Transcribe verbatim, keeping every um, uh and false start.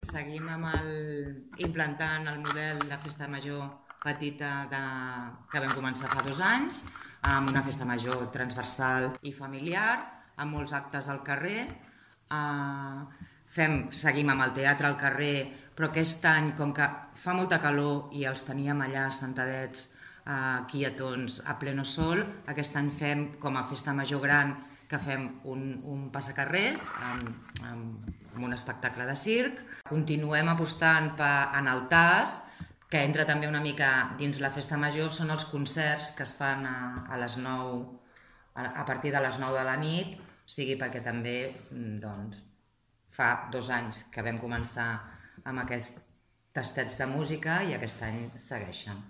seguim amb el, implantant el model de festa major petita de, que vam començar fa dos anys, amb una festa major transversal i familiar, amb molts actes al carrer. Uh, fem, seguim amb el teatre al carrer, però aquest any, com que fa molta calor i els teníem allà sentadets, uh, quietons, a pleno sol, aquest any fem com a festa major gran, que fem un, un passacarrers amb, amb, amb un espectacle de circ. Continuem apostant per, en el T A S, que entra també una mica dins la festa major, són els concerts que es fan a, a les nou, a, a partir de les nou de la nit, o sigui, perquè també doncs, fa dos anys que vam començar amb aquests tastets de música i aquest any segueixen.